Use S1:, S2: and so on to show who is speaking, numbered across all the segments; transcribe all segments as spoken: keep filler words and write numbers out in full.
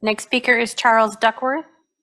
S1: Next speaker is Charles Duckworth.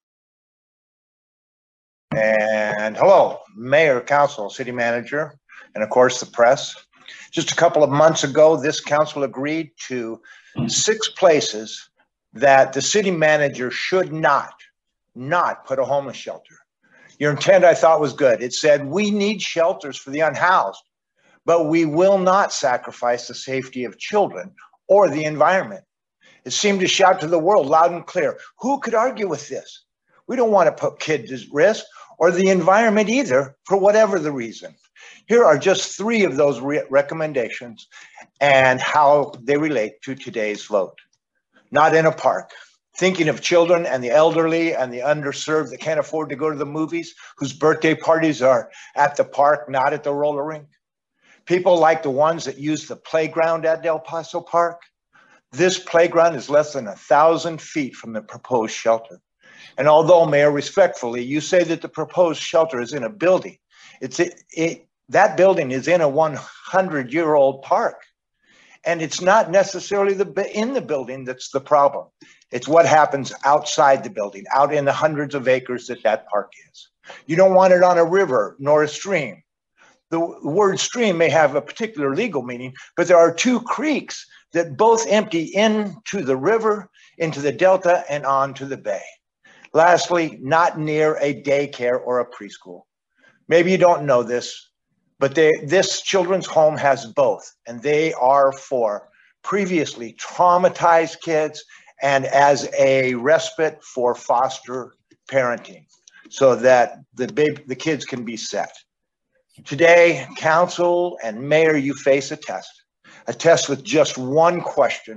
S2: And hello, Mayor, Council, City Manager, and of course the press. Just a couple of months ago, this council agreed to six places that the city manager should not, not put a homeless shelter. Your intent, I thought, was good. It said, we need shelters for the unhoused, but we will not sacrifice the safety of children or the environment. It seemed to shout to the world loud and clear. Who could argue with this? We don't want to put kids at risk or the environment either, for whatever the reason. Here are just three of those re recommendations and how they relate to today's vote. Not in a park. Thinking of children and the elderly and the underserved that can't afford to go to the movies, whose birthday parties are at the park, not at the roller rink. People like the ones that use the playground at Del Paso Park. This playground is less than a thousand feet from the proposed shelter. And although, Mayor, respectfully, you say that the proposed shelter is in a building, it's it, it, that building is in a one hundred year old park. And it's not necessarily the in the building that's the problem. It's what happens outside the building, out in the hundreds of acres that that park is. You don't want it on a river nor a stream. The word stream may have a particular legal meaning, but there are two creeks that both empty into the river, into the delta, and onto the bay. Lastly, not near a daycare or a preschool. Maybe you don't know this, but they, this children's home has both, and they are for previously traumatized kids and as a respite for foster parenting so that the, baby, the kids can be set. Today, council and mayor, you face a test, a test with just one question.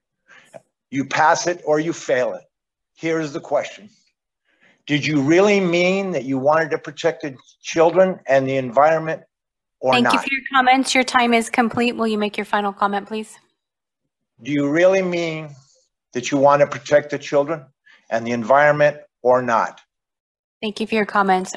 S2: You pass it or you fail it. Here's the question. Did you really mean that you wanted to protect the children and the environment or
S1: Thank
S2: not?
S1: Thank you for your comments. Your time is complete. Will you make your final comment, please?
S2: Do you really mean that you want to protect the children and the environment or not?
S1: Thank you for your comments.